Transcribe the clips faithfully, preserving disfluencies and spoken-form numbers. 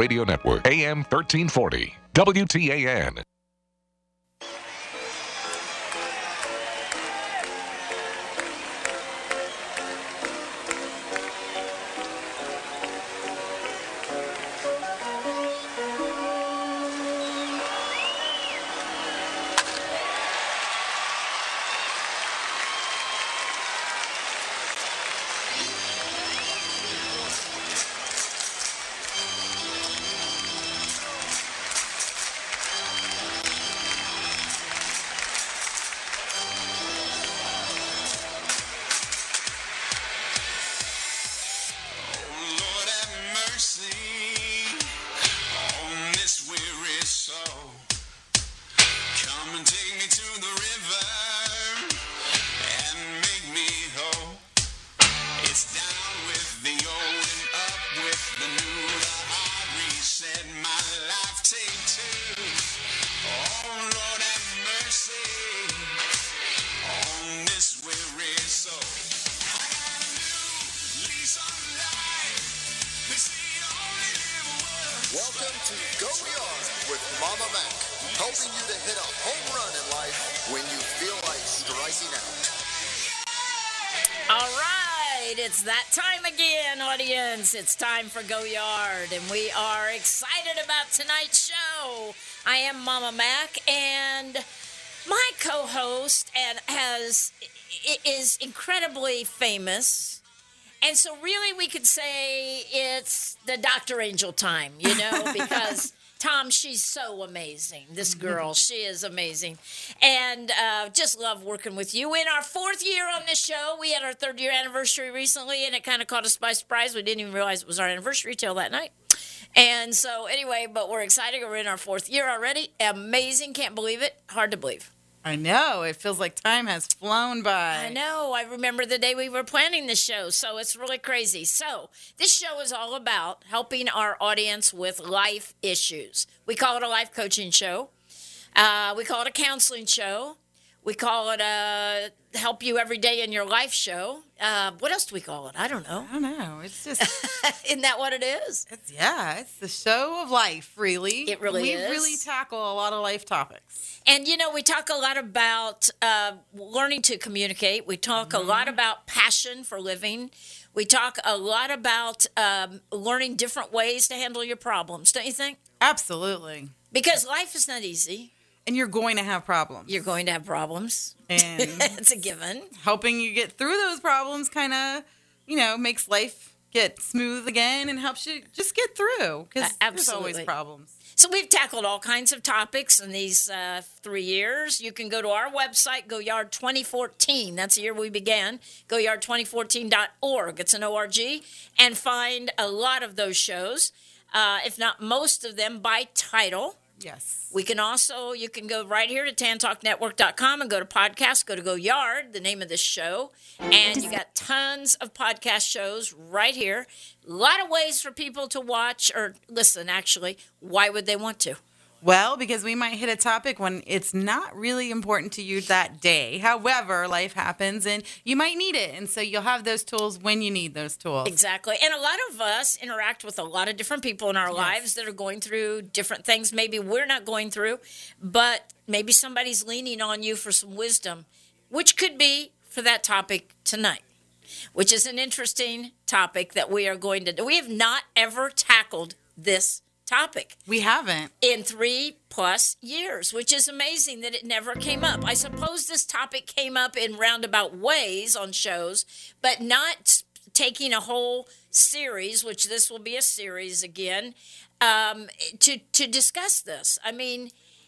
Radio Network, A M thirteen forty, W T A N. Welcome to Go Yard with Mama Mac, helping you to hit a home run in life when you feel like striking out. All right, it's that time again, audience. It's time for Go Yard, and we are excited about tonight's show. I am Mama Mac, and my co-host and has is incredibly famous. And so really we could say it's the Doctor Angel time, you know, because Tom, she's so amazing. This girl, she is amazing. And uh, just love working with you. In our fourth year on this show, we had our third year anniversary recently, and it kind of caught us by surprise. We didn't even realize it was our anniversary till that night. And so anyway, but we're excited. We're in our fourth year already. Amazing. Can't believe it. Hard to believe. I know. It feels like time has flown by. I know. I remember the day we were planning this show, so it's really crazy. So this show is all about helping our audience with life issues. We call it a life coaching show. Uh, we call it a counseling show. We call it a help you every day in your life show. Uh, what else do we call it? I don't know. I don't know. It's just... Isn't that what it is? It's, yeah, it's the show of life, really. It really we is. We really tackle a lot of life topics. And, you know, we talk a lot about uh, learning to communicate. We talk mm-hmm. a lot about passion for living. We talk a lot about um, learning different ways to handle your problems, don't you think? Absolutely. Because life is not easy. And you're going to have problems. You're going to have problems. And it's a given. Helping you get through those problems kind of, you know, makes life get smooth again and helps you just get through. Because uh, there's always problems. So we've tackled all kinds of topics in these uh, three years. You can go to our website, Go Yard twenty fourteen. That's the year we began. Go Yard twenty fourteen dot org. It's an O R G. And find a lot of those shows, uh, if not most of them, by title. Yes. We can also, you can go right here to tan talk network dot com and go to podcast, go to Go Yard, the name of this show. And you got tons of podcast shows right here. A lot of ways for people to watch or listen, actually. Why would they want to? Well, because we might hit a topic when it's not really important to you that day. However, life happens and you might need it. And so you'll have those tools when you need those tools. Exactly. And a lot of us interact with a lot of different people in our yes. lives that are going through different things. Maybe we're not going through, but maybe somebody's leaning on you for some wisdom, which could be for that topic tonight, which is an interesting topic that we are going to do. We have not ever tackled this topic. We haven't. In three plus years, which is amazing that it never came up. I suppose this topic came up in roundabout ways on shows, but not taking a whole series, which this will be a series again, um, to, to discuss this. I mean,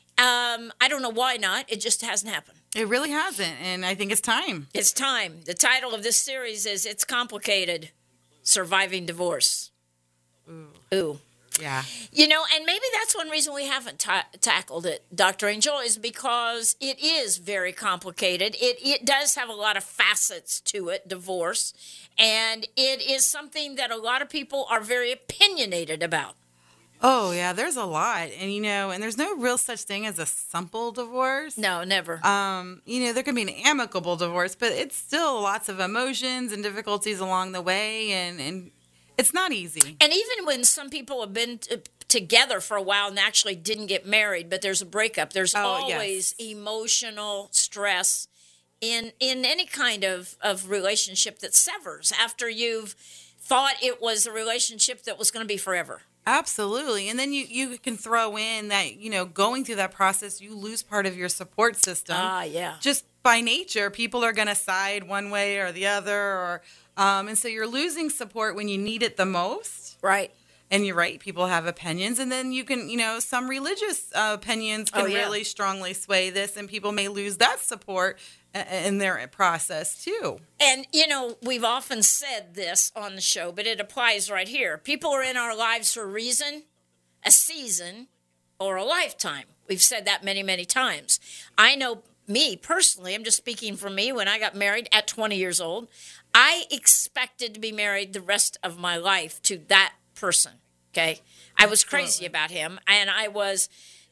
um, I don't know why not. It just hasn't happened. It really hasn't, and I think it's time. It's time. The title of this series is It's Complicated, Surviving Divorce. Ooh. Ooh. Yeah. You know, and maybe that's one reason we haven't ta- tackled it, Doctor Angel, is because it is very complicated. It it does have a lot of facets to it, divorce, and it is something that a lot of people are very opinionated about. Oh, yeah, there's a lot. And, you know, and there's no real such thing as a simple divorce. No, never. Um, you know, there can be an amicable divorce, but it's still lots of emotions and difficulties along the way, and, and it's not easy. And even when some people have been t- together for a while and actually didn't get married, but there's a breakup. There's Oh, always yes. emotional stress in in any kind of, of relationship that severs after you've thought it was a relationship that was going to be forever. Absolutely. And then you, you can throw in that, you know, going through that process, you lose part of your support system. Ah, yeah. Just by nature, people are going to side one way or the other. or um, And so you're losing support when you need it the most. Right. And you're right, people have opinions. And then you can, you know, some religious uh, opinions can Oh, yeah. really strongly sway this, and people may lose that support uh, in their process too. And, you know, we've often said this on the show, but it applies right here. People are in our lives for a reason, a season, or a lifetime. We've said that many, many times. I know me personally, I'm just speaking for me, when I got married at twenty years old, I expected to be married the rest of my life to that person, okay? I was crazy about him, and I was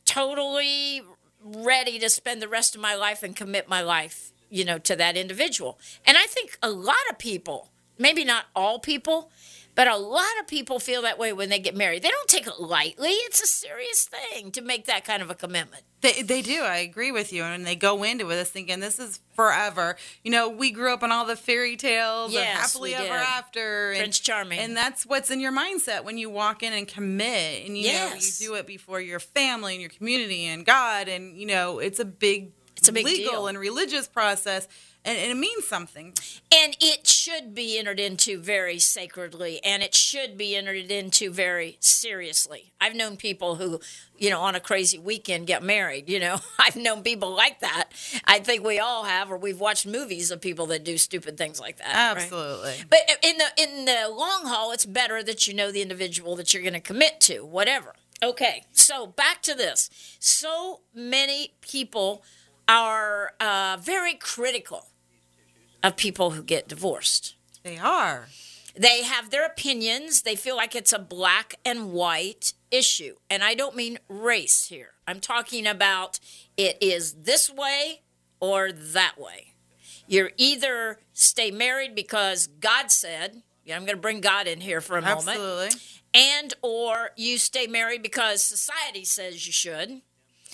totally ready to spend the rest of my life and commit my life, you know, to that individual. And I think a lot of people, maybe not all people, but a lot of people feel that way when they get married. They don't take it lightly. It's a serious thing to make that kind of a commitment. They they do. I agree with you. And they go into it thinking this is forever. You know, we grew up on all the fairy tales Yes, of happily we ever did. after. Prince and, Charming. And that's what's in your mindset when you walk in and commit. And, you Yes. know, you do it before your family and your community and God. And, you know, it's a big, It's a big legal deal. and religious process. And, and it means something. And it should be entered into very sacredly, and it should be entered into very seriously. I've known people who, you know, on a crazy weekend get married, you know. I've known people like that. I think we all have, or we've watched movies of people that do stupid things like that. right? Absolutely. But in the in the long haul, it's better that you know the individual that you're going to commit to, whatever. Okay, so back to this. So many people are uh, very critical of people who get divorced. They are. They have their opinions. They feel like it's a black and white issue. And I don't mean race here. I'm talking about it is this way or that way. You're either stay married because God said, yeah, I'm going to bring God in here for a moment. Absolutely. And or you stay married because society says you should.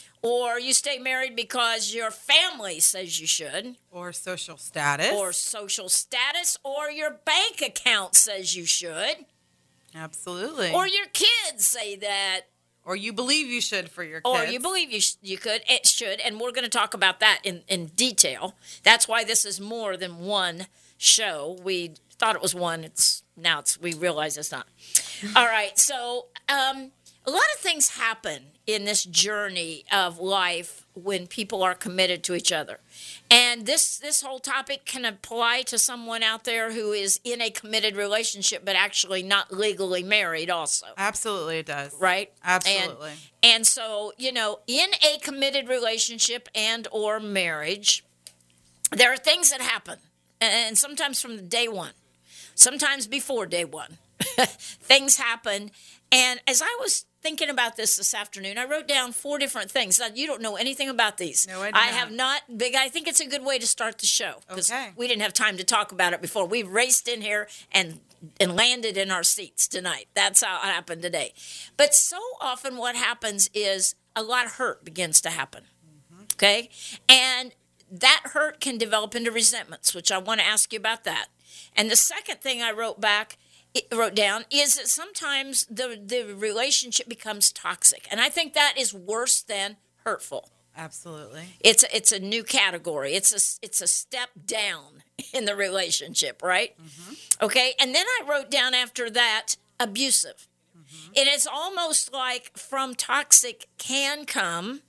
Or you stay married because your family says you should. Or social status. Or social status, or your bank account says you should, Absolutely. or your kids say that, Or you believe you should for your kids. or you believe you sh- you could, it should, and we're going to talk about that in, in detail. That's why this is more than one show. We thought it was one. It's now it's we realize it's not. All right, so um, a lot of things happen in this journey of life when people are committed to each other. And this this whole topic can apply to someone out there who is in a committed relationship but actually not legally married also. Absolutely, it does. Right? Absolutely. And, and so, you know, in a committed relationship and or marriage, there are things that happen. And sometimes from the day one, sometimes before day one, things happen. And as I was thinking about this this afternoon, I wrote down four different things. Now, you don't know anything about these. No, I do I not. have not. Big. I think it's a good way to start the show because Okay. we didn't have time to talk about it before. We raced in here and and landed in our seats tonight. That's how it happened today. But so often, what happens is a lot of hurt begins to happen. Mm-hmm. Okay, and that hurt can develop into resentments, which I want to ask you about that. And the second thing I wrote back. wrote down is that sometimes the the relationship becomes toxic, and I think that is worse than hurtful. Absolutely. It's a, it's a new category. It's a it's a step down in the relationship, right? Mm-hmm. Okay, and then I wrote down after that abusive. Mm-hmm. It is almost like from toxic can come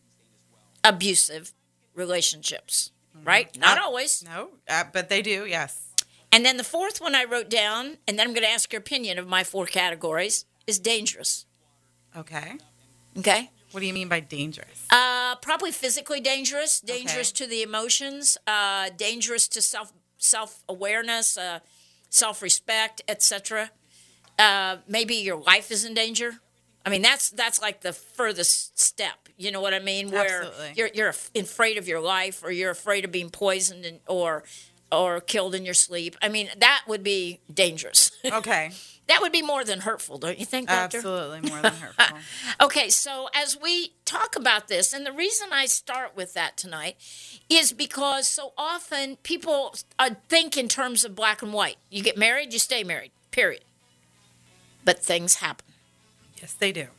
abusive relationships, mm-hmm. right? Not Uh, always. No, uh, but they do, yes. And then the fourth one I wrote down, and then I'm going to ask your opinion of my four categories, is dangerous. Okay. Okay? What do you mean by dangerous? Uh, probably physically dangerous, dangerous Okay. to the emotions, uh, dangerous to self self awareness, uh, self respect, et cetera. Uh, maybe your life is in danger. I mean, that's that's like the furthest step. You know what I mean? Where Absolutely. you're you're afraid of your life, or you're afraid of being poisoned, and, or or killed in your sleep. I mean, that would be dangerous. Okay. That would be more than hurtful, don't you think, Doctor? Absolutely more than hurtful. Okay, so as we talk about this, and the reason I start with that tonight is because so often people uh, think in terms of black and white. You get married, you stay married, period. But things happen. Yes, they do.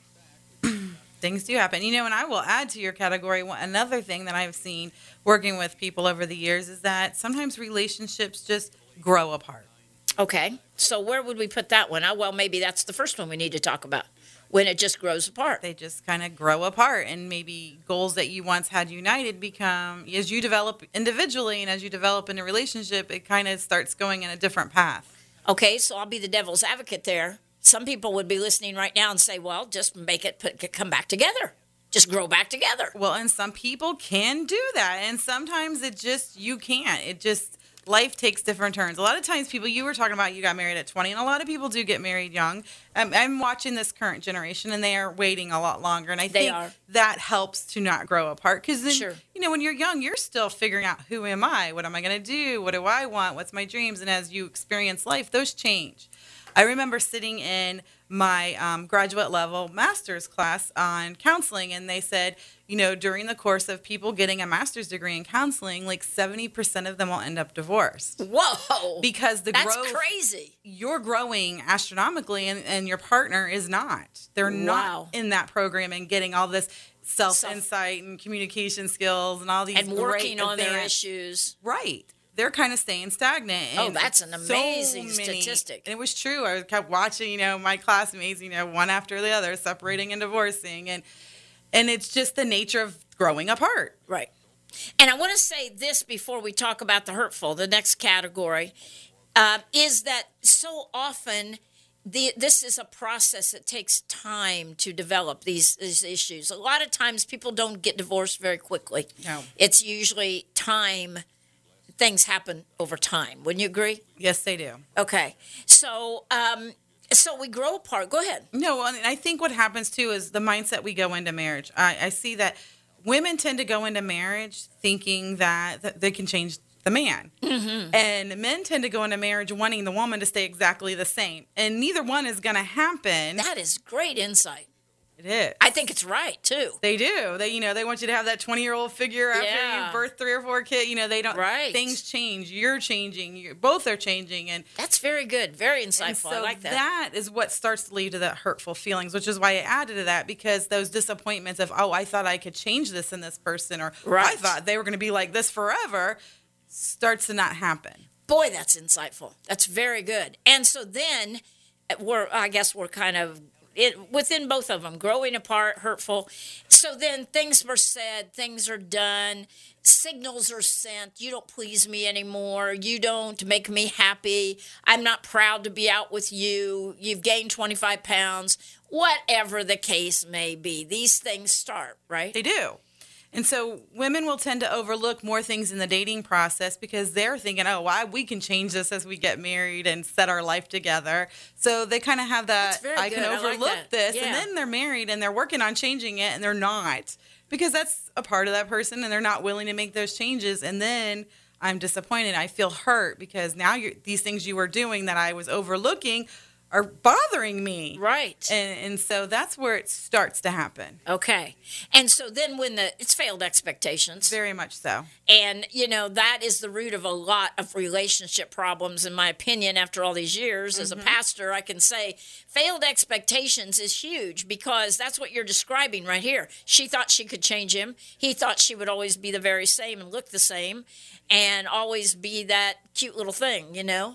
Things do happen. You know, and I will add to your category, one- another thing that I've seen working with people over the years is that sometimes relationships just grow apart. Okay, so where would we put that one? Oh, well, maybe that's the first one we need to talk about, when it just grows apart. They just kind of grow apart, and maybe goals that you once had united become, as you develop individually and as you develop in a relationship, it kind of starts going in a different path. Okay, so I'll be the devil's advocate there. Some people would be listening right now and say, well, just make it put, come back together. Just grow back together. Well, and some people can do that, and sometimes it just, you can't. It just, life takes different turns. A lot of times people, you were talking about you got married at twenty, and a lot of people do get married young. Um, I'm watching this current generation, and they are waiting a lot longer, and I They think are. that helps to not grow apart. Because then, Sure. you know, when you're young, you're still figuring out, who am I? What am I going to do? What do I want? What's my dreams? And as you experience life, those change. I remember sitting in my um, graduate level master's class on counseling, and they said, you know, during the course of people getting a master's degree in counseling, like seventy percent of them will end up divorced. Whoa. Because the That's growth, crazy. you're growing astronomically, and, and your partner is not. They're Wow. not in that program and getting all this Self- self-insight and communication skills and all these And working great on their advanced- issues. Right. They're kind of staying stagnant. Oh, and that's an so amazing many- statistic. And it was true. I kept watching, you know, my classmates, you know, one after the other, separating and divorcing. And and it's just the nature of growing apart. Right. And I want to say this before we talk about the hurtful, the next category, uh, is that so often the, this is a process that takes time to develop these, these issues. A lot of times people don't get divorced very quickly. No. It's usually time, things happen over time. Wouldn't you agree? Yes, they do. Okay. So, um, so we grow apart. Go ahead. No, and I think what happens too is the mindset we go into marriage. I, I see that women tend to go into marriage thinking that, that they can change the man. Mm-hmm. And men tend to go into marriage wanting the woman to stay exactly the same. And neither one is going to happen. That is great insight. It is. I think it's right, too. They do. They, you know, they want you to have that twenty-year-old figure after Yeah. you birth three or four kids. You know, they don't. Right. Things change. You're changing. You're, both are changing, and, That's very good. Very and insightful. so I like that. that is what starts to lead to that hurtful feelings, which is why I added to that, because those disappointments of, oh, I thought I could change this in this person, or I Right. thought they were going to be like this forever, starts to not happen. Boy, that's insightful. That's very good. And so then we're, I guess we're kind of it, within both of them, growing apart, hurtful. So then things were said, things are done, signals are sent. You don't please me anymore. You don't make me happy. I'm not proud to be out with you. You've gained twenty-five pounds. Whatever the case may be, these things start, right? They do. And so women will tend to overlook more things in the dating process because they're thinking, oh, why we can change this as we get married and set our life together. So they kind of have that, That's very I good. can I like overlook that. this. Yeah. And then they're married and they're working on changing it and they're not, because that's a part of that person and they're not willing to make those changes. And then I'm disappointed. I feel hurt because now you're, these things you were doing that I was overlooking are bothering me. Right. And, and so that's where it starts to happen. Okay. And so then when the, it's failed expectations. Very much so. And, you know, that is the root of a lot of relationship problems, in my opinion, after all these years. As a pastor, I can say failed expectations is huge because that's what you're describing right here. She thought she could change him. He thought she would always be the very same and look the same and always be that cute little thing, you know?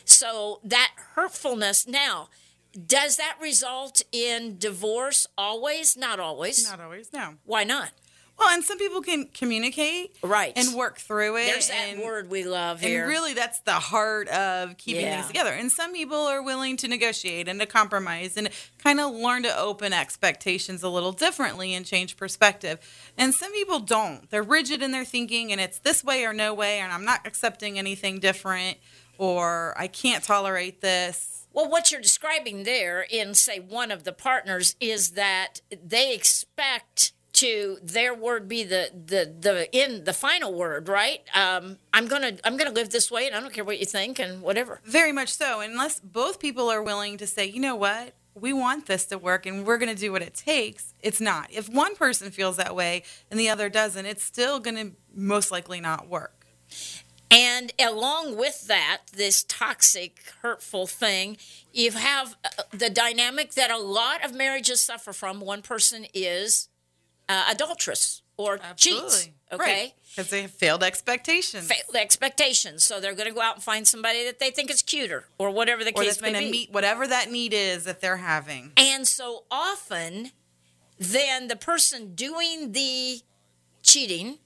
So that hurtfulness, now, does that result in divorce always? Not always. Not always, no. Why not? Well, and some people can communicate, Right. and work through it. There's that and, word we love and here. really, that's the heart of keeping Yeah. things together. And some people are willing to negotiate and to compromise and kind of learn to open expectations a little differently and change perspective. And some people don't. They're rigid in their thinking, and it's this way or no way, and I'm not accepting anything different, or I can't tolerate this. Well, what you're describing there in, say, one of the partners is that they expect to their word be the the the in the final word, right? Um, I'm gonna I'm gonna live this way, and I don't care what you think and whatever. Very much so. Unless both people are willing to say, you know what, we want this to work, and we're going to do what it takes. It's not. If one person feels that way and the other doesn't, it's still going to most likely not work. And along with that, this toxic, hurtful thing, you have uh, the dynamic that a lot of marriages suffer from. One person is uh, adulterous or cheats, okay? Because they have failed expectations. Failed expectations. So they're going to go out and find somebody that they think is cuter or whatever the or case that's may going to be. meet whatever that need is that they're having. And so often, then the person doing the cheating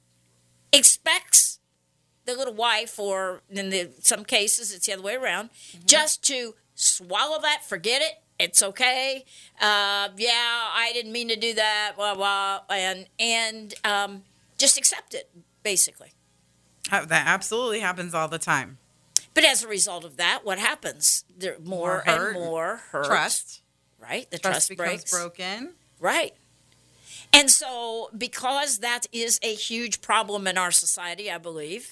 expects the little wife, or in the, some cases it's the other way around, mm-hmm. just to swallow that, forget it, it's okay, uh, yeah, I didn't mean to do that, blah, blah, and, and um, just accept it, basically. Uh, That absolutely happens all the time. But as a result of that, what happens? There more, More hurt, and more hurt. Trust. Right? The Trust, trust, becomes breaks. broken. Right. And so, because that is a huge problem in our society, I believe,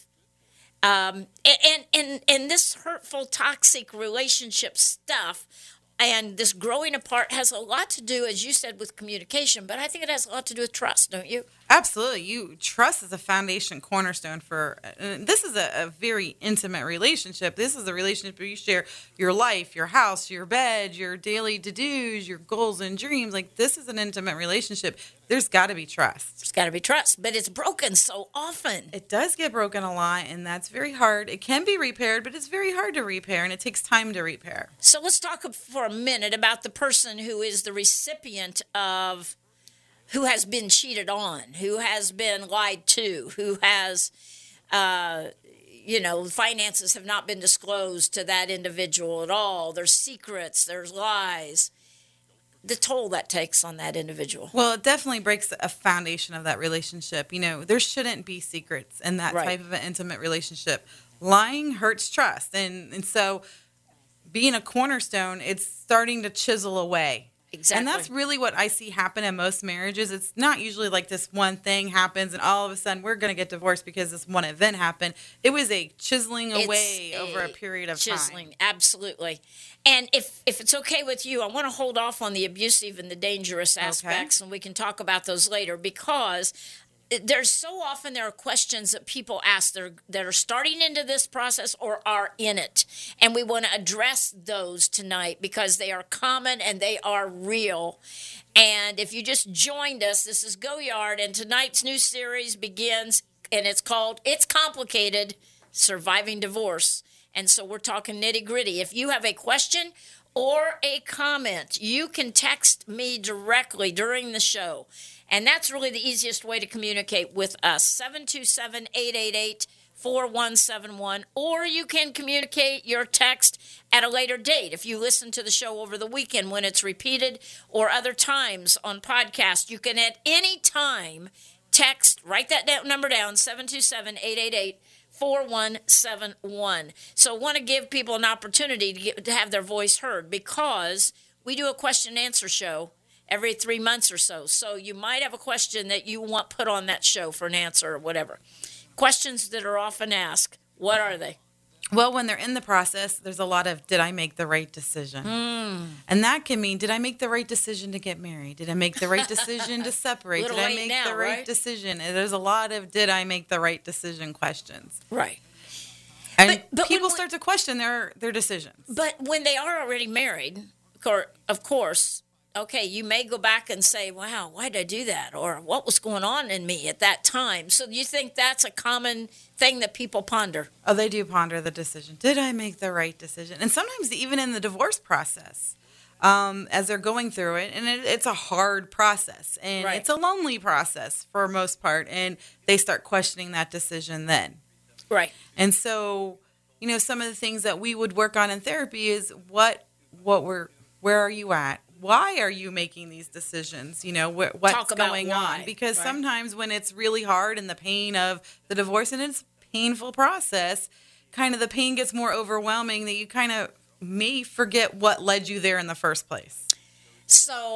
um, and, and, and this hurtful, toxic relationship stuff and this growing apart has a lot to do, as you said, with communication, but I think it has a lot to do with trust, don't you? Absolutely. You trust is a foundation cornerstone for, and this is a, a very intimate relationship. This is a relationship where you share your life, your house, your bed, your daily to-dos, your goals and dreams. Like, this is an intimate relationship. There's got to be trust. There's got to be trust, but it's broken so often. It does get broken a lot, and that's very hard. It can be repaired, but it's very hard to repair, and it takes time to repair. So let's talk for a minute about the person who is the recipient of, who has been cheated on, who has been lied to, who has, uh, you know, finances have not been disclosed to that individual at all. There's secrets, there's lies. The toll that takes on that individual. Well, it definitely breaks a foundation of that relationship. You know, there shouldn't be secrets in that Right. type of an intimate relationship. Lying hurts trust. And, and so being a cornerstone, it's starting to chisel away. Exactly. And that's really what I see happen in most marriages. It's not usually like this one thing happens and all of a sudden we're going to get divorced because this one event happened. It was a chiseling away It's over a period of chiseling, time. absolutely. And if if it's okay with you, I want to hold off on the abusive and the dangerous aspects, and we can talk about those later, because there's so often there are questions that people ask that are, that are starting into this process or are in it. And we want to address those tonight because they are common and they are real. And if you just joined us, this is Go Yard, and tonight's new series begins, and it's called It's Complicated, Surviving Divorce. And so we're talking nitty gritty. If you have a question or a comment, you can text me directly during the show. And that's really the easiest way to communicate with us, seven two seven, eight eight eight, four one seven one. Or you can communicate your text at a later date. If you listen to the show over the weekend when it's repeated or other times on podcast, you can at any time text, write that number down, seven two seven, eight eight eight, four one seven one. So I want to give people an opportunity to, get, to have their voice heard, because we do a question and answer show every three months or so. So you might have a question that you want put on that show for an answer or whatever. Questions that are often asked, what are they? Well, when they're in the process, there's a lot of, did I make the right decision? Mm. And that can mean, did I make the right decision to get married? Did I make the right decision to separate? Did I make now, the right, right decision? And there's a lot of, did I make the right decision questions. Right. And But- but people when- start to question their, their decisions. But when they are already married, or- of course, okay, you may go back and say, wow, why did I do that? Or what was going on in me at that time? So you think that's a common thing that people ponder? Oh, they do ponder the decision. Did I make the right decision? And sometimes even in the divorce process, um, as they're going through it, and it, it's a hard process. And Right. it's a lonely process for most part. And they start questioning that decision then. Right. And so, you know, some of the things that we would work on in therapy is what, what we're, where are you at? Why are you making these decisions? You know, wh- what's Talk about going why, on? Because right? sometimes when it's really hard and the pain of the divorce, and it's a painful process, kind of the pain gets more overwhelming that you kind of may forget what led you there in the first place. So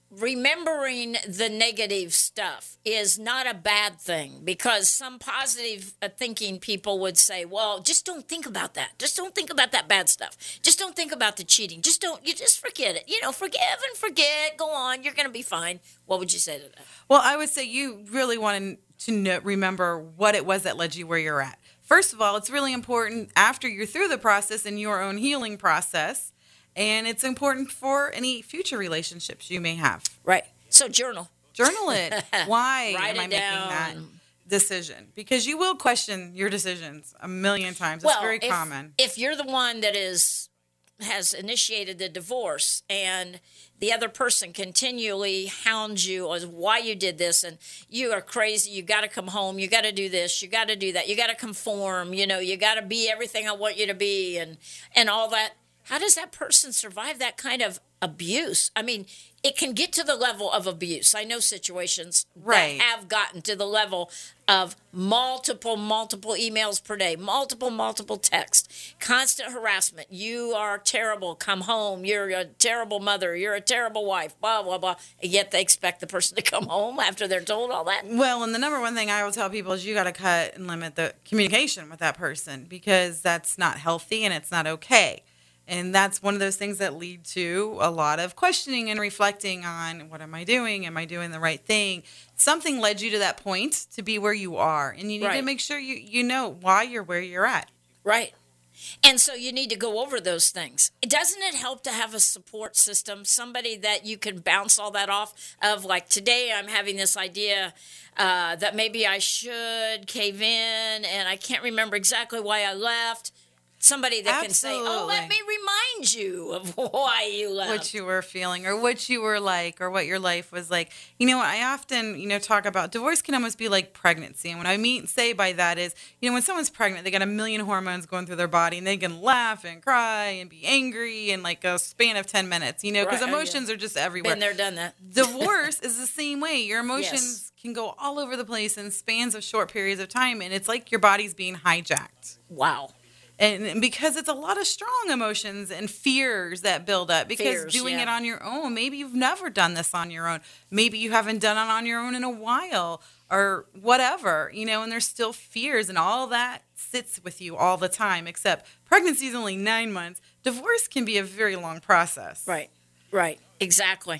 remembering the negative stuff is not a bad thing, because some positive uh, thinking people would say, well, just don't think about that. Just don't think about that bad stuff. Just don't think about the cheating. Just don't, you just forget it. You know, forgive and forget. Go on. You're going to be fine. What would you say to that? Well, I would say you really want to know, remember what it was that led you where you're at. First of all, it's really important after you're through the process in your own healing process. And it's important for any future relationships you may have. Right. So journal. Journal it. Why Write am I it making down. that decision? Because you will question your decisions a million times. It's Well, very if, common. if you're the one that is has initiated the divorce and the other person continually hounds you as why you did this, and you are crazy, you got to come home, you got to do this, you got to do that, you got to conform, you know, you got to be everything I want you to be, and and all that. How does that person survive that kind of abuse? I mean, it can get to the level of abuse. I know situations Right. that have gotten to the level of multiple, multiple emails per day, multiple, multiple texts, constant harassment. You are terrible. Come home. You're a terrible mother. You're a terrible wife, blah, blah, blah. And yet they expect the person to come home after they're told all that. Well, and the number one thing I will tell people is you got to cut and limit the communication with that person, because that's not healthy and it's not okay. And that's one of those things that lead to a lot of questioning and reflecting on, what am I doing? Am I doing the right thing? Something led you to that point to be where you are. And you need Right. to make sure you, you know why you're where you're at. Right. And so you need to go over those things. Doesn't it help to have a support system, somebody that you can bounce all that off of? Like, today I'm having this idea uh, that maybe I should cave in, and I can't remember exactly why I left. Somebody that can say, oh, let me Absolutely. remind you of why you left. What you were feeling or what you were like or what your life was like. You know, I often, you know, talk about divorce can almost be like pregnancy. And what I mean say by that is, you know, when someone's pregnant, they got a million hormones going through their body and they can laugh and cry and be angry in like a span of ten minutes, you know, because Right. Oh, yeah. emotions are just everywhere. Been there, done that. Divorce is the same way. Your emotions Yes. can go all over the place in spans of short periods of time. And it's like your body's being hijacked. Wow. And because it's a lot of strong emotions and fears that build up, because Fears, doing yeah. it on your own, maybe you've never done this on your own. Maybe you haven't done it on your own in a while or whatever, you know, and there's still fears and all that sits with you all the time, except pregnancy is only nine months. Divorce can be a very long process. Right, right, exactly.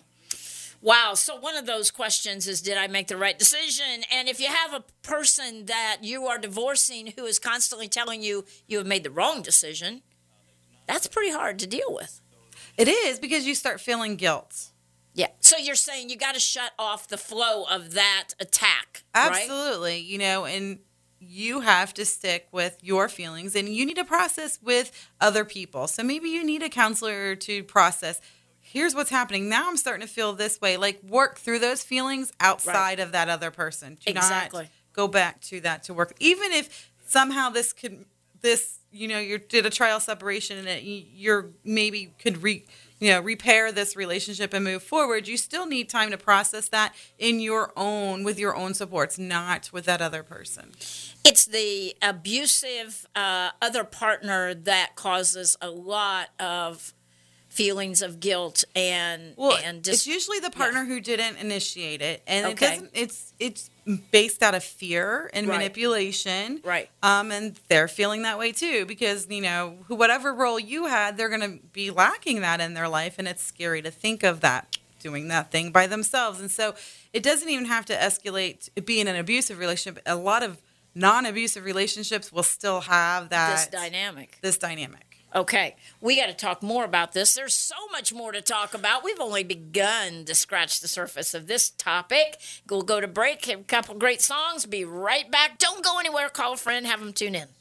Wow. So one of those questions is, did I make the right decision? And if you have a person that you are divorcing who is constantly telling you you have made the wrong decision, that's pretty hard to deal with. It is, because you start feeling guilt. Yeah. So you're saying you got to shut off the flow of that attack, right? Absolutely. You know, and you have to stick with your feelings, and you need to process with other people. So maybe you need a counselor to process, here's what's happening. Now I'm starting to feel this way. Like, work through those feelings outside of that other person. Do Exactly. not go back to that to work. Even if somehow this could, this, you know, you did a trial separation and it, you're maybe could re, you know, repair this relationship and move forward, you still need time to process that in your own, with your own supports, not with that other person. It's the abusive uh, other partner that causes a lot of feelings of guilt and Well, and it's just usually the partner who didn't initiate it, and Okay. it doesn't. It's it's based out of fear and Right. manipulation, Right. Um, and they're feeling that way too, because you know, who- whatever role you had, they're going to be lacking that in their life, and it's scary to think of that doing that thing by themselves. And so, it doesn't even have to escalate to being an abusive relationship. A lot of non-abusive relationships will still have that this dynamic. This dynamic. Okay, we got to talk more about this. There's so much more to talk about. We've only begun to scratch the surface of this topic. We'll go to break, have a couple great songs, be right back. Don't go anywhere. Call a friend, have them tune in.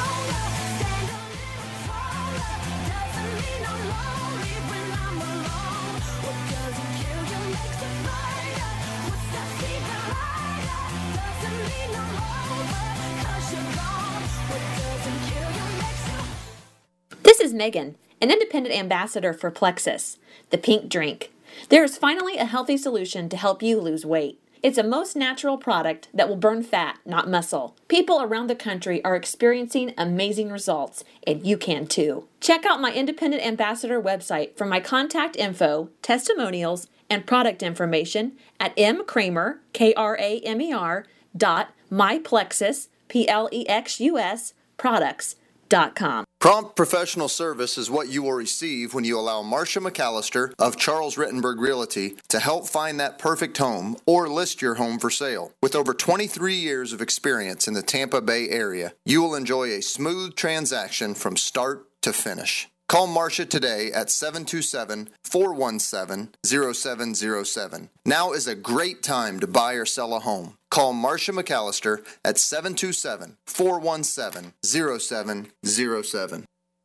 This is Megan, an independent ambassador for Plexus, the pink drink. There is finally a healthy solution to help you lose weight. It's a most natural product that will burn fat, not muscle. People around the country are experiencing amazing results, and you can too. Check out my independent ambassador website for my contact info, testimonials, and product information at mkramer, K R A M E R, dot myplexus, P L E X U S, products dot com. Prompt professional service is what you will receive when you allow Marcia McAllister of Charles Rittenberg Realty to help find that perfect home or list your home for sale. With over twenty-three years of experience in the Tampa Bay area, you will enjoy a smooth transaction from start to finish. Call Marcia today at seven two seven, four one seven, zero seven zero seven. Now is a great time to buy or sell a home. Call Marcia McAllister at seven two seven, four one seven, zero seven zero seven.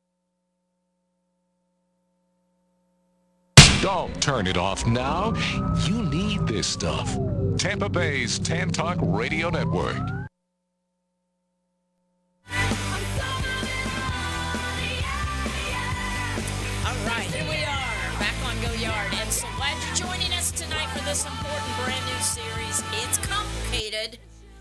Don't turn it off now. You need this stuff. Tampa Bay's Tan Talk Radio Network. All right, here we are, back on Go Yard, and so glad you're joining us tonight for this important brand new series. It's complicated.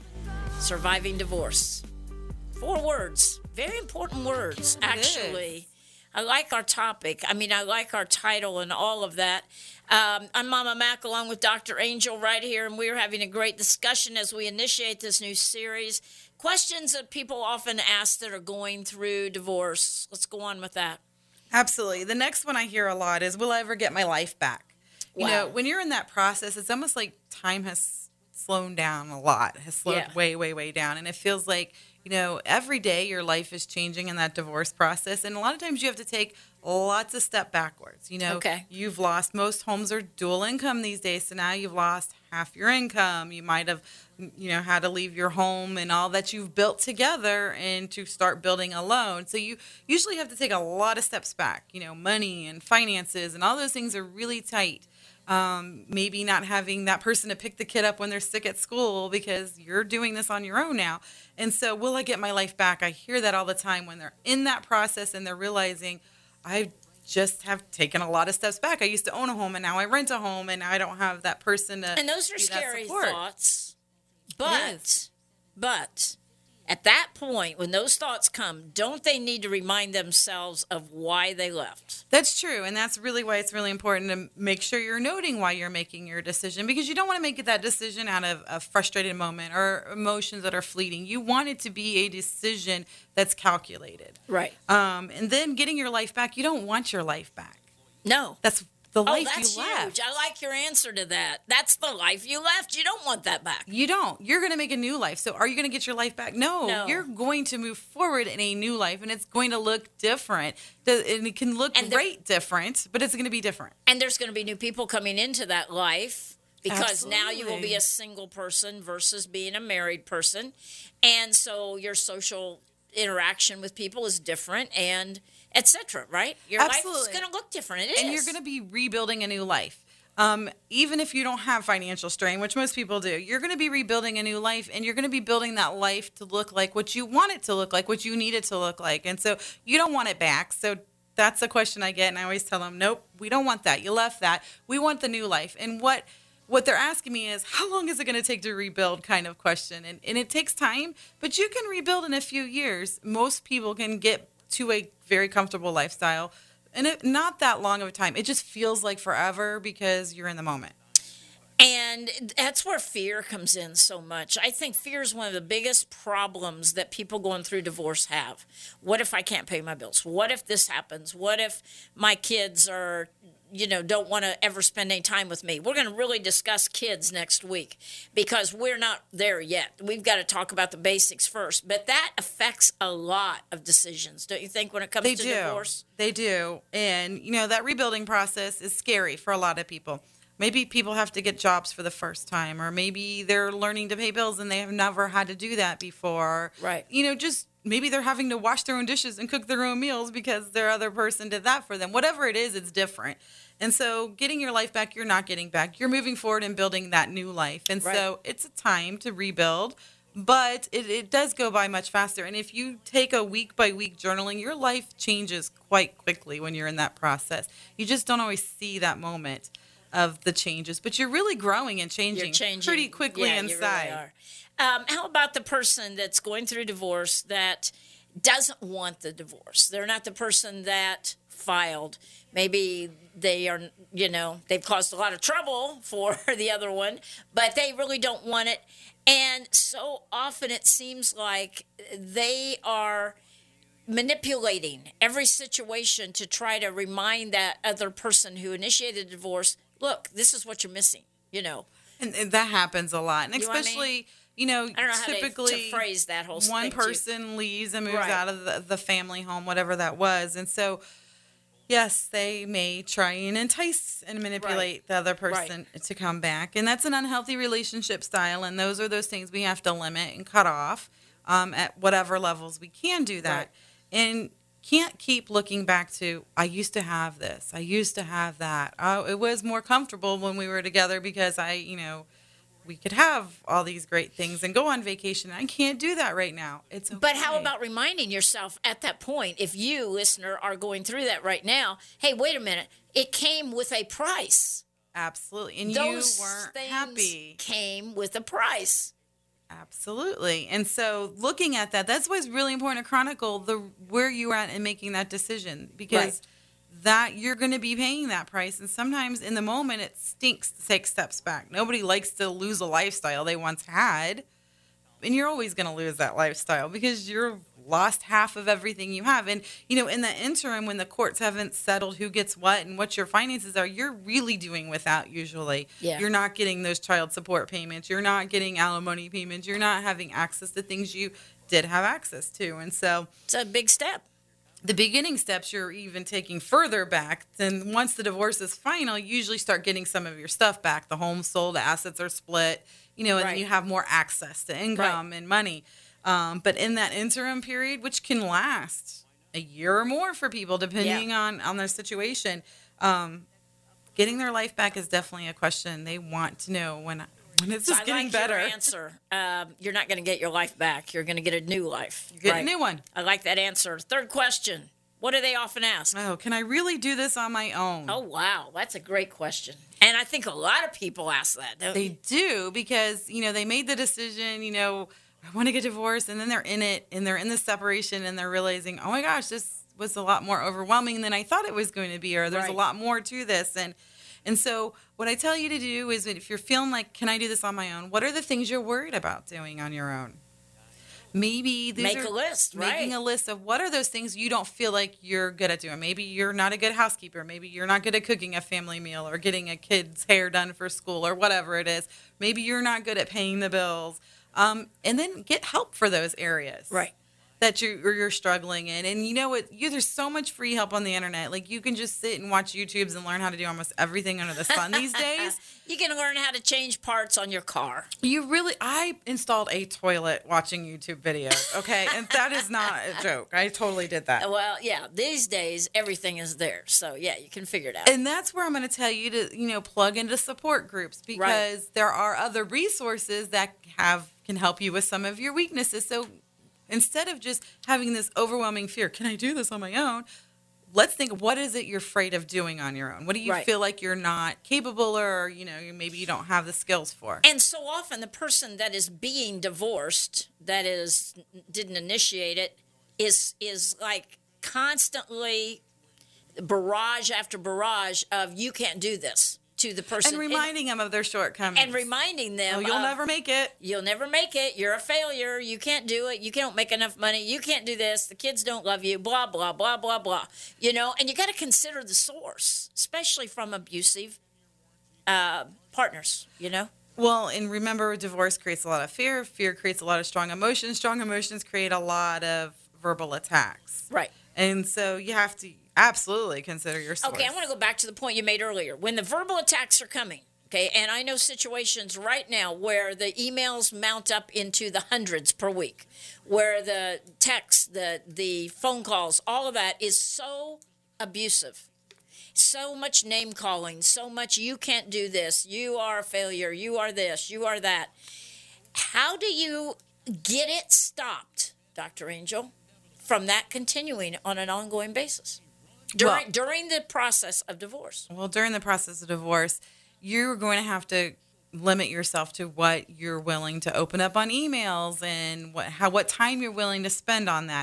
Surviving divorce. Four words, very important words, actually. I like our topic. I mean, I like our title and all of that. Um, I'm Mama Mac along with Doctor Angel right here, and we're having a great discussion as we initiate this new series. Questions that people often ask that are going through divorce. Let's go on with that. Absolutely. The next one I hear a lot is, will I ever get my life back? You Wow. know, when you're in that process, it's almost like time has slowed down a lot, has slowed Yeah. way, way, way down. And it feels like, you know, every day your life is changing in that divorce process. And a lot of times you have to take lots of step backwards. You know, Okay. you've lost, most homes are dual income these days. So now you've lost half your income. You might have, you know, had to leave your home and all that you've built together and to start building alone. So you usually have to take a lot of steps back. You know, money and finances and all those things are really tight. Um, maybe not having that person to pick the kid up when they're sick at school because you're doing this on your own now. And so, will I get my life back? I hear that all the time when they're in that process and they're realizing, I just have taken a lot of steps back. I used to own a home and now I rent a home and I don't have that person to And those are be that scary support. thoughts. It But, is. but at that point, when those thoughts come, don't they need to remind themselves of why they left? That's true, and that's really why it's really important to make sure you're noting why you're making your decision, because you don't want to make that decision out of a frustrated moment or emotions that are fleeting. You want it to be a decision that's calculated. Right. Um, and then getting your life back, you don't want your life back. No. That's the Oh, life that's you left. huge. I like your answer to that. That's the life you left. You don't want that back. You don't. You're going to make a new life. So are you going to get your life back? No, No. You're going to move forward in a new life, and it's going to look different. The- And it can look And the- great different, but it's going to be different. And there's going to be new people coming into that life because now you will be Absolutely. a single person versus being a married person. And so your social interaction with people is different and et cetera, right? Your life is Absolutely. going to look different. It is. And you're going to be rebuilding a new life. Um, even if you don't have financial strain, which most people do, you're going to be rebuilding a new life, and you're going to be building that life to look like what you want it to look like, what you need it to look like. And so you don't want it back. So that's the question I get, and I always tell them, nope, we don't want that. You left that. We want the new life. And what what they're asking me is, how long is it going to take to rebuild kind of question. And, and it takes time, but you can rebuild in a few years. Most people can get to a very comfortable lifestyle and it, not that long of a time. It just feels like forever because you're in the moment. And that's where fear comes in so much. I think fear is one of the biggest problems that people going through divorce have. What if I can't pay my bills? What if this happens? What if my kids are, you know, don't want to ever spend any time with me? We're going to really discuss kids next week because we're not there yet. We've got to talk about the basics first. But that affects a lot of decisions, don't you think, when it comes They to do. divorce? They do. And, you know, that rebuilding process is scary for a lot of people. Maybe people have to get jobs for the first time, or maybe they're learning to pay bills and they have never had to do that before. Right. You know, just maybe they're having to wash their own dishes and cook their own meals because their other person did that for them. Whatever it is, it's different. And so getting your life back, you're not getting back. You're moving forward and building that new life. And Right. so it's a time to rebuild, but it, it does go by much faster. And if you take a week by week journaling, your life changes quite quickly when you're in that process. You just don't always see that moment of the changes, but you're really growing and changing, You're changing pretty quickly yeah, inside. You really are. Um, how about the person that's going through divorce that doesn't want the divorce. They're not the person that filed. Maybe they are, you know, they've caused a lot of trouble for the other one, but they really don't want it. And so often it seems like they are manipulating every situation to try to remind that other person who initiated the divorce, look, this is what you're missing, you know. And, and that happens a lot. And You know what I especially, mean? you know, I don't know how to- typically to phrase that whole one thing too. person leaves and moves Right. out of the, the family home, whatever that was. And so, yes, they may try and entice and manipulate Right. the other person Right. to come back. And that's an unhealthy relationship style. And those are those things we have to limit and cut off um, at whatever levels we can do that. Right. And can't keep looking back to, I used to have this. I used to have that. Oh, it was more comfortable when we were together because I, you know, we could have all these great things and go on vacation. I can't do that right now. It's okay. But how about reminding yourself at that point, if you, listener, are going through that right now, hey, wait a minute, it came with a price. Absolutely. And Those you weren't things happy. came with a price. Absolutely. And so looking at that, that's why it's really important to chronicle the where you're at in making that decision, because Right. that you're going to be paying that price. And sometimes in the moment it stinks to take steps back. Nobody likes to lose a lifestyle they once had. And you're always going to lose that lifestyle because you're lost half of everything you have. And, you know, in the interim, when the courts haven't settled who gets what and what your finances are, you're really doing without usually. Yeah. You're not getting those child support payments. You're not getting alimony payments. You're not having access to things you did have access to. And so It's a big step. the beginning steps you're even taking further back. Then once the divorce is final, you usually start getting some of your stuff back. The home's sold, the assets are split, you know, and Right. then you have more access to income and money. Um, but in that interim period, which can last a year or more for people, depending Yeah. on, on their situation, um, getting their life back is definitely a question they want to know when when it's So just I getting like better. your answer. Um, you're not going to get your life back. You're going to get a new life. You get Right. a new one. I like that answer. Third question. What do they often ask? Oh, can I really do this on my own? Oh, wow. That's a great question. And I think a lot of people ask that, don't They they? do because, you know, they made the decision, you know, I want to get divorced, and then they're in it and they're in the separation and they're realizing, oh my gosh, this was a lot more overwhelming than I thought it was going to be, or there's Right. a lot more to this. And and so what I tell you to do is if you're feeling like, can I do this on my own? What are the things you're worried about doing on your own? Maybe these Make are a list, making right. a list of what are those things you don't feel like you're good at doing. Maybe you're not a good housekeeper. Maybe you're not good at cooking a family meal or getting a kid's hair done for school or whatever it is. Maybe you're not good at paying the bills. Um, and then get help for those areas. Right. That you're, or you're struggling in. And you know what? You, there's so much free help on the internet. Like you can just sit and watch YouTubes and learn how to do almost everything under the sun these days. You can learn how to change parts on your car. You really, I installed a toilet watching YouTube videos, okay? And that is not a joke. I totally did that. Well, yeah, these days everything is there. So, yeah, you can figure it out. And that's where I'm going to tell you to, you know, plug into support groups because there are other resources that have can help you with some of your weaknesses. So instead of just having this overwhelming fear, can I do this on my own? Let's think, what is it you're afraid of doing on your own? What do you Right. feel like you're not capable or, you know, maybe you don't have the skills for? And so often the person that is being divorced, that is didn't initiate it, is is like constantly barrage after barrage of you can't do this to the person. And reminding them of their shortcomings. and, and reminding them Oh, you'll of, never make it. You'll never make it. You're a failure. You can't do it. You can't make enough money. You can't do this. The kids don't love you. Blah, blah, blah, blah, blah. You know, and you got to consider the source, especially from abusive uh, partners, you know? Well, and remember, divorce creates a lot of fear. Fear creates a lot of strong emotions. Strong emotions create a lot of verbal attacks. Right. And so you have to absolutely consider your source. Okay, I want to go back to the point you made earlier. When the verbal attacks are coming, okay, and I know situations right now where the emails mount up into the hundreds per week, where the texts, the the phone calls, all of that is so abusive. So much name calling, so much you can't do this, you are a failure, you are this, you are that. How do you get it stopped, Doctor Angel, from that continuing on an ongoing basis? During Well- during the process of divorce. Well, during the process of divorce, you're going to have to limit yourself to what you're willing to open up on emails and what how what time you're willing to spend on that.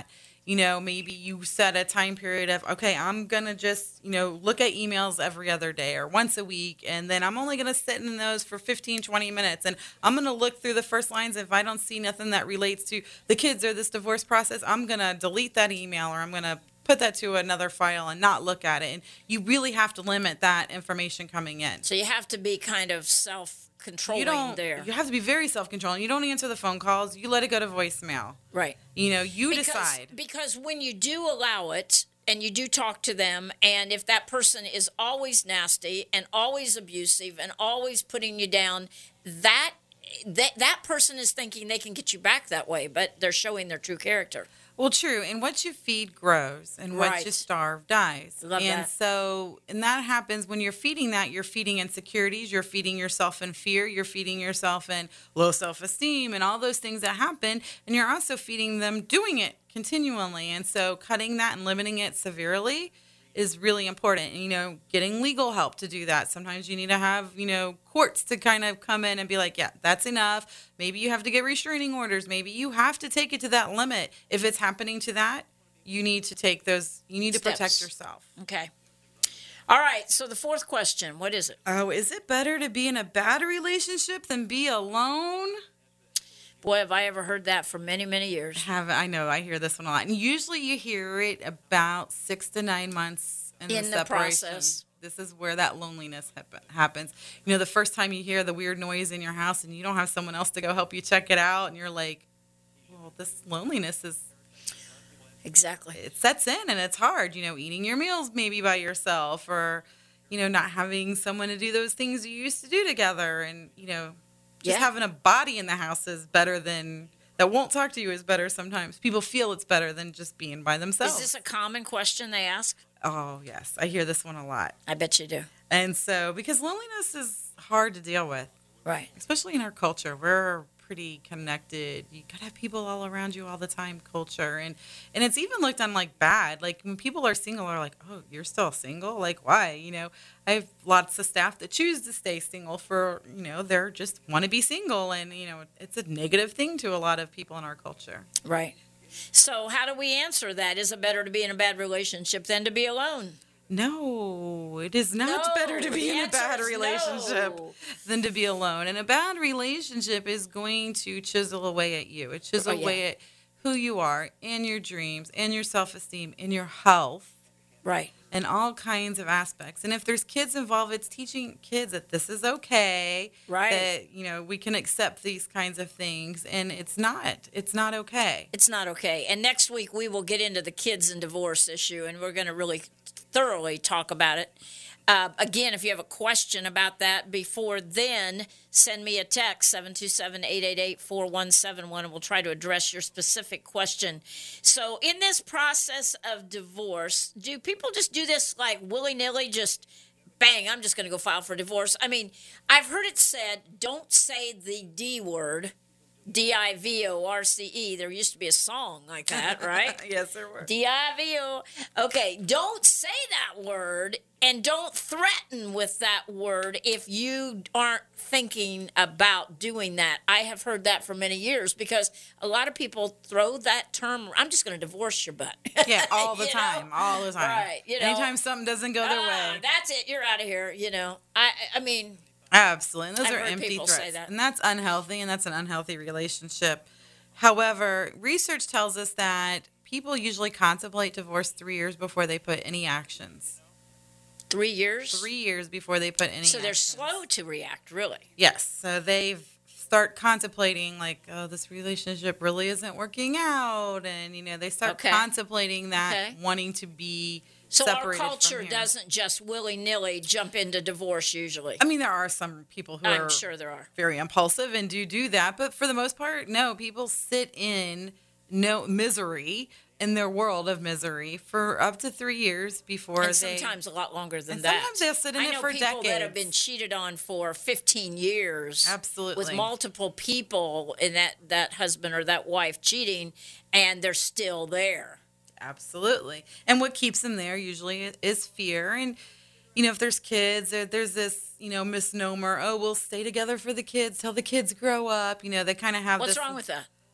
You know, maybe you set a time period of, okay, I'm going to just, you know, look at emails every other day or once a week. And then I'm only going to sit in those for fifteen, twenty minutes. And I'm going to look through the first lines. If I don't see nothing that relates to the kids or this divorce process, I'm going to delete that email, or I'm going to put that to another file and not look at it. And you really have to limit that information coming in. So you have to be kind of self-controlling You don't, there. you have to be very self-controlling. You don't answer the phone calls. You let it go to voicemail. Right. You know, you because, decide. Because when you do allow it and you do talk to them, and if that person is always nasty and always abusive and always putting you down, that that, that person is thinking they can get you back that way, but they're showing their true character. Well, true. And what you feed grows, and what Right. you starve dies. Love and that. so, and that happens when you're feeding that. You're feeding insecurities. You're feeding yourself in fear. You're feeding yourself in low self-esteem, and all those things that happen. And you're also feeding them doing it continually. And so, cutting that and limiting it severely is really important. And, you know, getting legal help to do that. Sometimes you need to have, you know, courts to kind of come in and be like, yeah, that's enough. Maybe you have to get restraining orders. Maybe you have to take it to that limit. If it's happening to that, you need to take those, you need to Steps. protect yourself. Okay. All right. So the fourth question, what is it? Oh, is it better to be in a bad relationship than be alone? Boy, have I ever heard that for many, many years. Have I know I hear this one a lot, and usually you hear it about six to nine months in, In the, the separation. process. This is where that loneliness hap- happens. You know, the first time you hear the weird noise in your house, and you don't have someone else to go help you check it out, and you're like, "Well, this loneliness is." Exactly. It sets in, and it's hard. You know, eating your meals maybe by yourself, or you know, not having someone to do those things you used to do together, and you know. Just Yeah. having a body in the house is better than, that won't talk to you is better sometimes. People feel it's better than just being by themselves. Is this a common question they ask? Oh, yes. I hear this one a lot. I bet you do. And so, because loneliness is hard to deal with, Right. especially in our culture. We're pretty connected. You got to have people all around you all the time culture. And, and it's even looked on like bad. Like when people are single are like, oh, you're still single? Like, why? You know, I have lots of staff that choose to stay single for, you know, they're just want to be single. And, you know, it's a negative thing to a lot of people in our culture. Right. So how do we answer that? Is it better to be in a bad relationship than to be alone? No, it is not No, better to be the in a answer bad is relationship no. than to be alone. And a bad relationship is going to chisel away at you. It chisel Oh, yeah. away at who you are and your dreams and your self-esteem and your health Right. and all kinds of aspects. And if there's kids involved, it's teaching kids that this is okay. Right. That, you know, we can accept these kinds of things. And it's not. It's not okay. It's not okay. And next week we will get into the kids and divorce issue, and we're going to really thoroughly talk about it. Uh, again, if you have a question about that before then, send me a text, seven two seven, eight eight eight, four one seven one, and we'll try to address your specific question. So in this process of divorce, do people just do this like willy-nilly, just bang, I'm just going to go file for divorce? I mean, I've heard it said, don't say the D word, D I V O R C E. There used to be a song like that, right? Yes, there were. D I V O. Okay, don't say that word and don't threaten with that word if you aren't thinking about doing that. I have heard that for many years because a lot of people throw that term, I'm just going to divorce your butt. Yeah, all the You time. know? All the time. Right, you know. Anytime something doesn't go their Ah, way. that's it. You're out of here, you know. I, I mean... Absolutely. And those I've are heard empty people threats. say that. And that's unhealthy, and that's an unhealthy relationship. However, research tells us that people usually contemplate divorce three years before they put any actions. Three years? Three years before they put any So they're actions. slow to react, really. Yes. So they start contemplating like, oh, this relationship really isn't working out. And, you know, they start Okay. contemplating that, Okay. wanting to be So our separated from culture here. doesn't just willy-nilly jump into divorce usually. I mean, there are some people who I'm are sure there are. very impulsive and do do that, but for the most part, no. People sit in no misery in their world of misery for up to three years before And they. sometimes a lot longer than and that. sometimes they'll sit in I it know for people that have decades. been cheated on for fifteen years. Absolutely. With multiple people in that, that husband or that wife cheating, and they're still there. Absolutely. And what keeps them there usually is fear. And, you know, if there's kids, there, there's this, you know, misnomer, oh, we'll stay together for the kids till the kids grow up. You know, they kind of have What's this. wrong with that?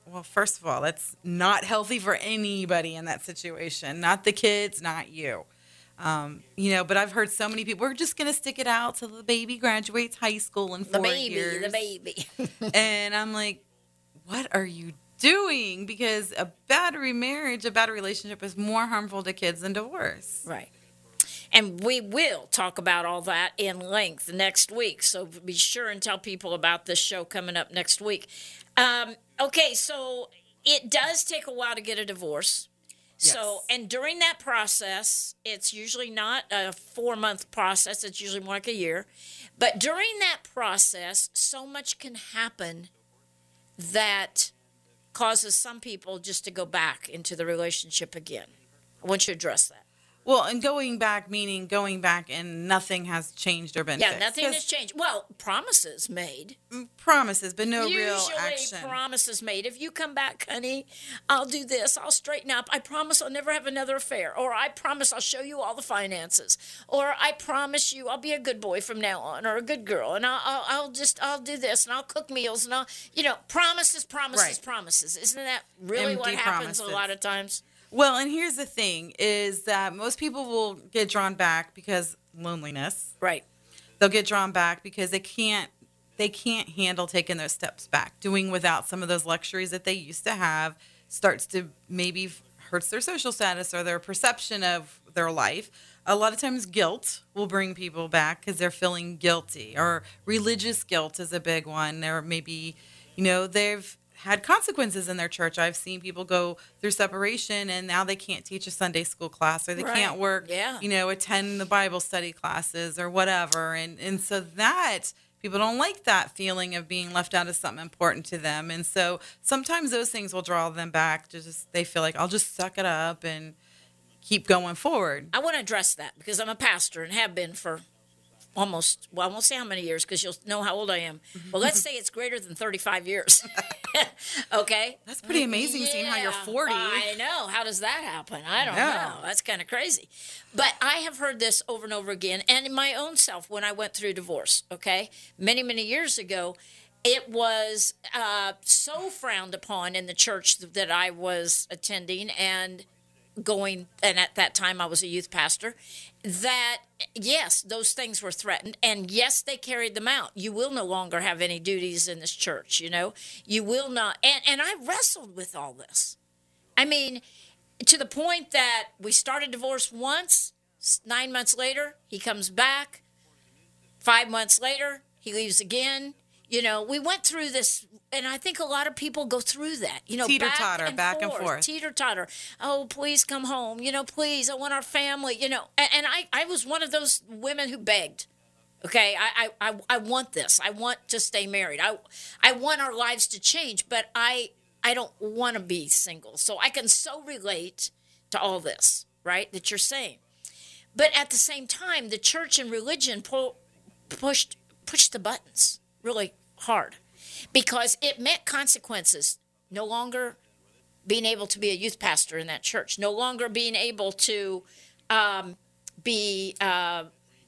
well, first of all, that's not healthy for anybody in that situation. Not the kids, not you. Um, you know, but I've heard so many people, we're just going to stick it out till the baby graduates high school in four The baby, years. the baby. And I'm like, what are you doing? Because a bad remarriage, a bad relationship is more harmful to kids than divorce. Right. And we will talk about all that in length next week. So be sure and tell people about this show coming up next week. Um, okay, so it does take a while to get a divorce. Yes. So, and during that process, it's usually not a four-month process. It's usually more like a year. But during that process, so much can happen that causes some people just to go back into the relationship again. I want you to address that. Well, and going back, meaning going back and nothing has changed or been Yeah, fixed. nothing 'Cause has changed. Well, promises made. promises, but no Usually real action. promises made. If you come back, honey, I'll do this. I'll straighten up. I promise I'll never have another affair. Or I promise I'll show you all the finances. Or I promise you I'll be a good boy from now on, or a good girl. And I'll, I'll, I'll just, I'll do this, and I'll cook meals, and I'll, you know, promises, promises, Right. promises. Isn't that really what Empty happens promises. a lot of times? Well, and here's the thing, is that most people will get drawn back because loneliness. Right. They'll get drawn back because they can't they can't handle taking those steps back. Doing without some of those luxuries that they used to have starts to maybe hurts their social status or their perception of their life. A lot of times guilt will bring people back because they're feeling guilty, or religious guilt is a big one. Or maybe, you know, they've had consequences in their church. I've seen people go through separation and now they can't teach a Sunday school class, or they Right. can't work, Yeah. you know, attend the Bible study classes or whatever. And, and so that people don't like that feeling of being left out of something important to them. And so sometimes those things will draw them back to just, they feel like, I'll just suck it up and keep going forward. I want to address that because I'm a pastor and have been for almost, well, I won't say how many years because you'll know how old I am. But let's say it's greater than thirty-five years. Okay? That's pretty amazing seeing how you're Yeah, forty. I know. How does that happen? I don't know. know. That's kind of crazy. But I have heard this over and over again. And in my own self, when I went through divorce, okay, many, many years ago, it was uh, so frowned upon in the church that I was attending and going, and at that time I was a youth pastor, that yes, those things were threatened, and yes, they carried them out. You will no longer have any duties in this church, you know. You will not, and, and I wrestled with all this. I mean, to the point that we started divorce once, nine months later, he comes back, five months later, he leaves again. You know, we went through this, and I think a lot of people go through that. You know, Teeter-totter, back and back and forth, forth. teeter-totter. Oh, please come home. You know, please, I want our family. You know, and, and I, I was one of those women who begged. Okay, I, I, I, I want this. I want to stay married. I, I want our lives to change, but I, I don't want to be single. So I can so relate to all this, right, that you're saying. But at the same time, the church and religion pull, pushed pushed the buttons really hard because it meant consequences. No longer being able to be a youth pastor in that church, no longer being able to um, be uh,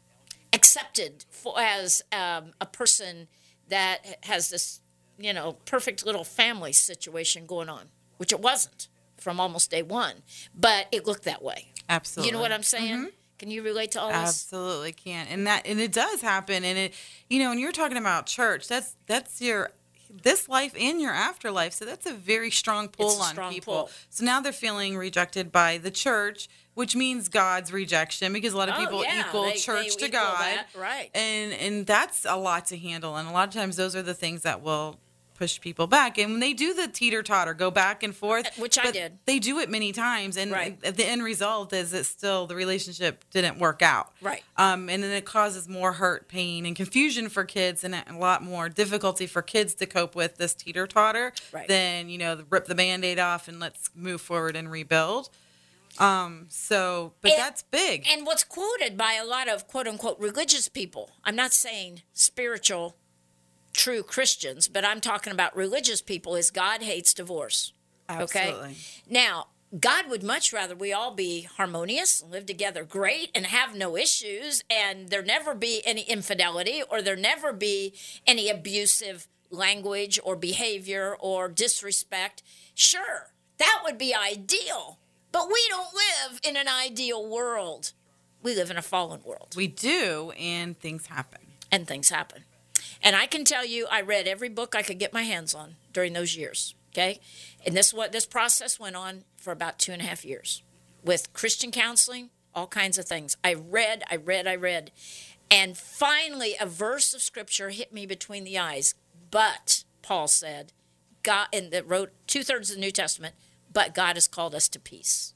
accepted for, as um, a person that has this, you know, perfect little family situation going on, which it wasn't from almost day one, but it looked that way. Absolutely. You know what I'm saying? Mm-hmm. Can you relate to all this? Absolutely can. And that and it does happen. And it, you know, when you're talking about church, that's that's your this life and your afterlife. So that's a very strong pull It's a on strong people. pull. So now they're feeling rejected by the church, which means God's rejection, because a lot of Oh, people yeah. equal They- church they to equal God. that, right. And and that's a lot to handle. And a lot of times those are the things that will push people back. And when they do the teeter-totter, go back and forth. Which I but did. They do it many times. And Right. the end result is that still the relationship didn't work out. Right. Um, and then it causes more hurt, pain, and confusion for kids, and a lot more difficulty for kids to cope with this teeter-totter Right. than, you know, rip the Band-Aid off and let's move forward and rebuild. Um, so, but And- that's big. And what's quoted by a lot of quote unquote religious people, I'm not saying spiritual, true Christians, but I'm talking about religious people, is God hates divorce. Absolutely. Okay? Now, God would much rather we all be harmonious and live together great and have no issues, and there never be any infidelity or there never be any abusive language or behavior or disrespect, sure, that would be ideal. But we don't live in an ideal world. We live in a fallen world. We do, and things happen. And things happen. And I can tell you, I read every book I could get my hands on during those years, okay? And this what this process went on for about two and a half years with Christian counseling, all kinds of things. I read, I read, I read. And finally, a verse of Scripture hit me between the eyes. But, Paul said, God, and that wrote two-thirds of the New Testament, but God has called us to peace.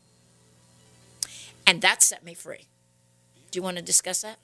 And that set me free. Do you want to discuss that?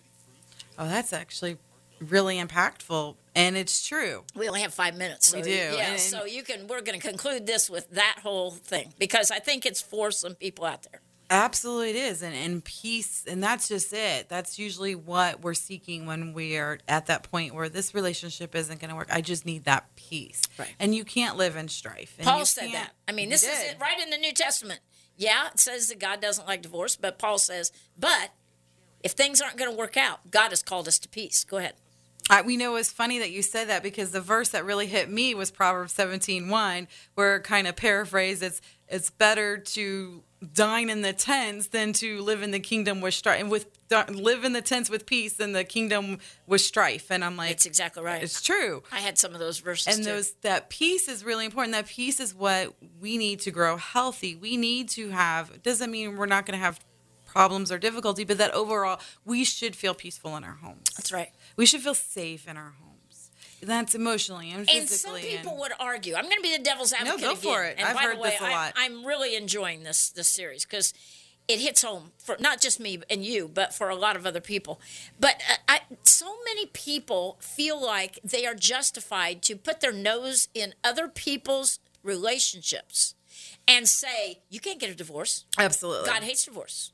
Oh, that's actually really impactful, and it's true. We only have five minutes. So we do. Yeah, and, so you can. We're going to conclude this with that whole thing because I think it's for some people out there. Absolutely, it is, and and peace, and that's just it. That's usually what we're seeking when we are at that point where this relationship isn't going to work. I just need that peace, right? And you can't live in strife. And Paul said that. I mean, this is it right in the New Testament. Yeah, it says that God doesn't like divorce, but Paul says, but if things aren't going to work out, God has called us to peace. Go ahead. I, we know it's funny that you said that because the verse that really hit me was Proverbs seventeen one, where kind of paraphrased, it's it's better to dine in the tents than to live in the kingdom with strife, and with live in the tents with peace than the kingdom with strife. And I'm like, it's exactly right. It's true. I had some of those verses and too. those that peace is really important. That peace is what we need to grow healthy. We need to have. Doesn't mean we're not going to have problems or difficulty, but that overall we should feel peaceful in our homes. That's right. We should feel safe in our homes. That's emotionally and physically. And some people and, would argue. I'm going to be the devil's advocate No, go again. for it. And I've by heard the way, this a lot. I'm, I'm really enjoying this this series because it hits home for not just me and you, but for a lot of other people. But uh, I, so many people feel like they are justified to put their nose in other people's relationships and say, you can't get a divorce. Absolutely. God hates divorce.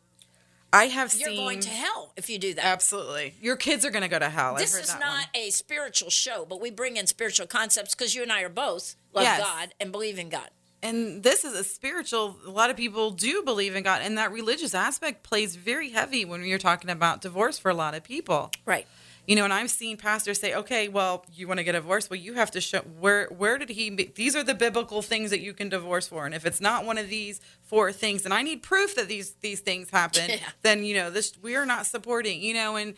I have You're seen. going to hell if you do that. Absolutely. Your kids are going to go to hell. This I've heard is that not one. a spiritual show, but we bring in spiritual concepts because you and I are both love Yes. God and believe in God. And this is a spiritual, a lot of people do believe in God, and that religious aspect plays very heavy when you're talking about divorce for a lot of people. Right. You know, and I've seen pastors say, okay, well, you want to get a divorce? Well, you have to show where where did he, these are the biblical things that you can divorce for. And if it's not one of these four things, and I need proof that these these things happen, Yeah. then, you know, this we are not supporting, you know, and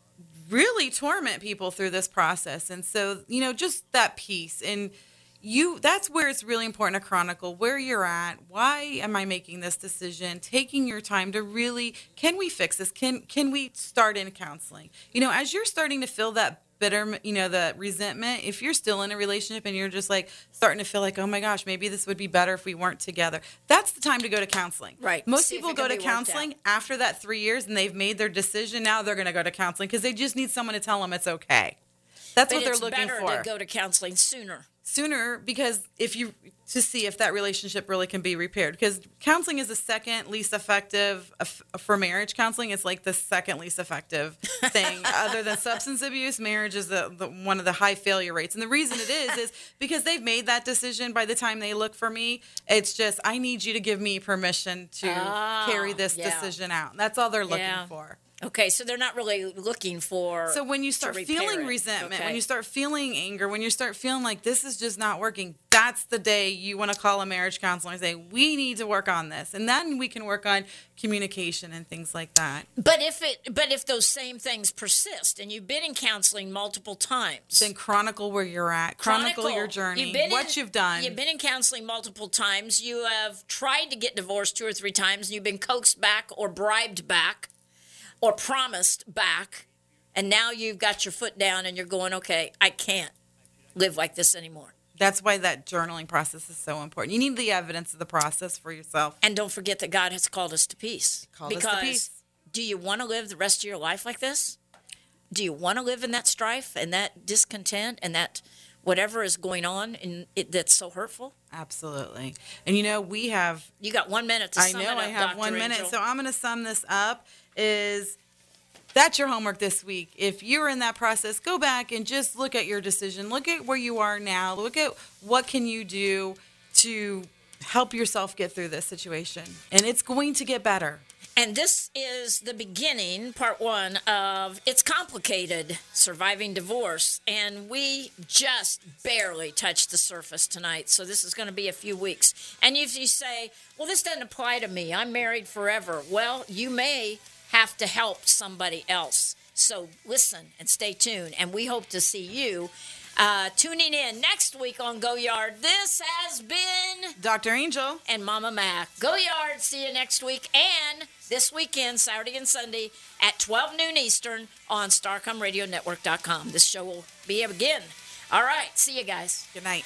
really torment people through this process. And so, you know, just that piece. And you, that's where it's really important to chronicle where you're at. Why am I making this decision? Taking your time to really, can we fix this? Can can we start in counseling? You know, as you're starting to feel that bitter, you know, the resentment, if you're still in a relationship and you're just like starting to feel like, oh my gosh, maybe this would be better if we weren't together. That's the time to go to counseling. Right. Most See if people it go can to be worked counseling out. after that three years and they've made their decision. Now they're going to go to counseling because they just need someone to tell them it's okay. That's But what they're it's looking better for. to go to counseling sooner. Sooner, because if you to see if that relationship really can be repaired, because counseling is the second least effective uh, for marriage. Counseling is like the second least effective thing other than substance abuse. Marriage is the, the one of the high failure rates, and the reason it is is because they've made that decision. By the time they look for me, it's just I need you to give me permission to Ah, carry this yeah. decision out. That's all they're looking Yeah. for. Okay, so they're not really looking for. So when you to start repair feeling it. resentment, Okay. when you start feeling anger, when you start feeling like this is just not working, that's the day you want to call a marriage counselor and say, we need to work on this. And then we can work on communication and things like that. But if it, but if those same things persist, and you've been in counseling multiple times, Then chronicle where you're at, chronicle, your journey, You've been what in- you've done. You've been in counseling multiple times. You have tried to get divorced two or three times, and you've been coaxed back or bribed back or promised back, and now you've got your foot down and you're going, okay, I can't live like this anymore. That's why that journaling process is so important. You need the evidence of the process for yourself. And don't forget that God has called us to peace. Called us to because peace. do you want to live the rest of your life like this? Do you want to live in that strife and that discontent and that whatever is going on in it that's so hurtful? Absolutely. And you know, we have You got one minute to I sum know it up, I have Doctor one minute, Angel. so I'm going to sum this up. Is that's your homework this week. If you're in that process, go back and just look at your decision. Look at where you are now. Look at what can you do to help yourself get through this situation, and it's going to get better. And this is the beginning, part one, of It's Complicated, Surviving Divorce. And we just barely touched the surface tonight, so this is going to be a few weeks. And if you say, well, this doesn't apply to me, I'm married forever. Well, you may have to help somebody else. So listen and stay tuned, and we hope to see you uh, tuning in next week on Go Yard. This has been Doctor Angel and Mama Mac. Go Yard. See you next week, and this weekend, Saturday and Sunday at twelve noon Eastern on Starcom Radio Network dot com. This show will be again. All right. See you guys. Good night.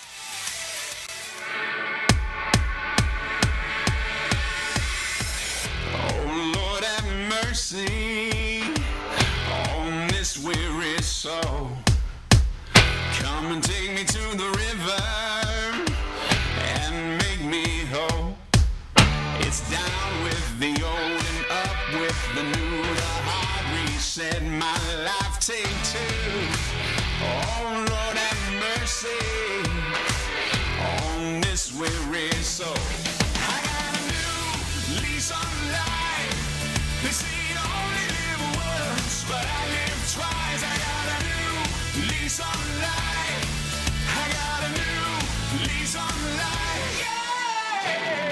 Oh, Lord, have mercy on this weary soul. Come and take me to the river and make me whole. It's down with the old and up with the new. The hard reset, my life take two. Oh, Lord, have mercy on this weary soul. I got a new lease on life. They say you only live once, but I live twice. I got a new lease on life. I got a new lease on life. Yeah.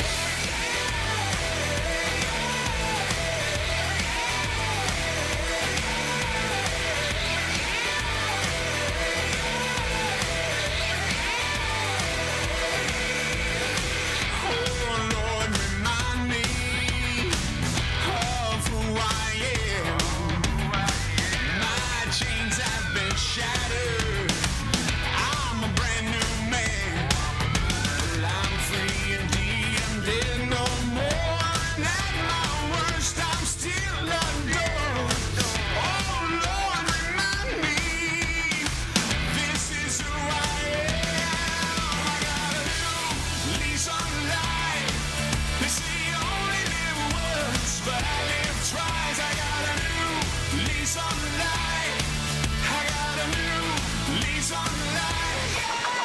Oh, Lord, remind me of who I am. My chains have been shattered. I'm a brand new man. Well, I'm free indeed. I'm dead no more. And at my worst, I'm still adored. Oh, Lord, remind me, this is who I am. I got a new lease on life. They say you only live once, but I live twice. I got a new lease on life. I got a new lease on life.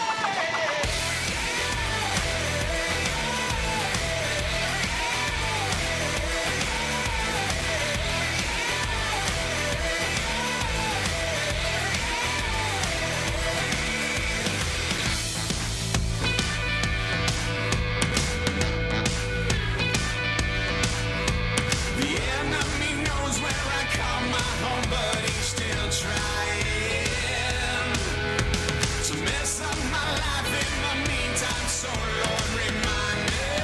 The enemy knows where I call my home, but he's still trying to mess up my life in the meantime. So Lord, remind me.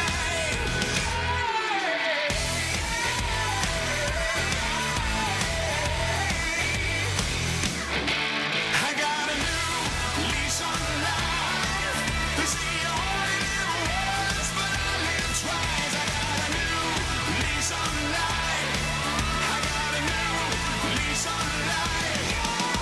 I got a new lease on life. They say you only live once, but I live twice. I got a new lease on life. I got a new lease on life.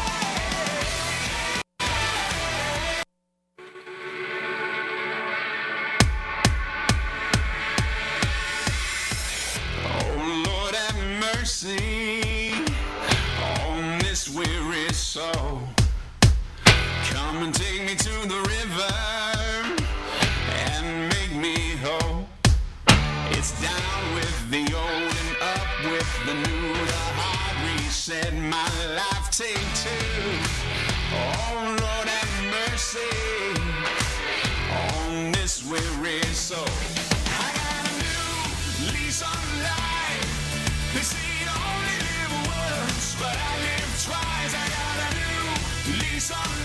Oh, Lord, have mercy on this weary soul. Come and take me to the river and make me whole. It's down with the old and up with the new. The hard reset, my life take two. Oh, Lord, have mercy on this weary soul. I got a new lease on life. They say you only live once, but I live twice. I got a new lease on